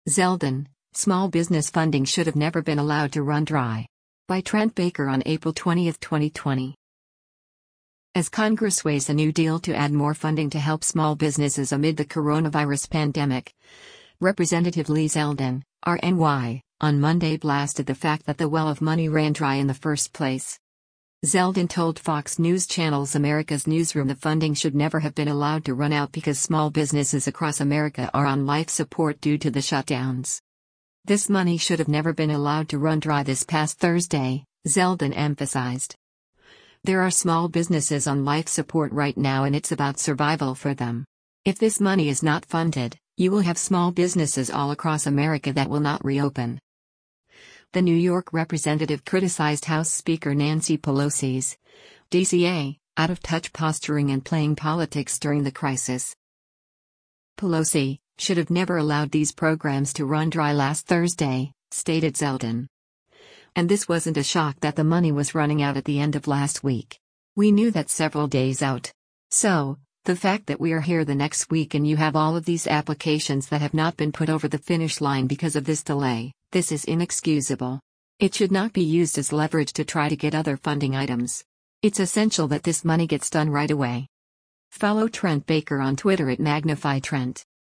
Zeldin, small business funding should have never been allowed to run dry. By Trent Baker on April 20, 2020. As Congress weighs a new deal to add more funding to help small businesses amid the coronavirus pandemic, Representative Lee Zeldin, RNY, on Monday blasted the fact that the well of money ran dry in the first place. Zeldin told Fox News Channel's America's Newsroom the funding should never have been allowed to run out because small businesses across America are on life support due to the shutdowns. This money should have never been allowed to run dry this past Thursday, Zeldin emphasized. There are small businesses on life support right now and it's about survival for them. If this money is not funded, you will have small businesses all across America that will not reopen. The New York representative criticized House Speaker Nancy Pelosi's DCA, out-of-touch posturing and playing politics during the crisis. Pelosi should have never allowed these programs to run dry last Thursday, stated Zeldin. And this wasn't a shock that the money was running out at the end of last week. We knew that several days out. So, the fact that we are here the next week and you have all of these applications that have not been put over the finish line because of this delay, this is inexcusable. It should not be used as leverage to try to get other funding items. It's essential that this money gets done right away. Follow Trent Baker on Twitter at MagnifyTrent.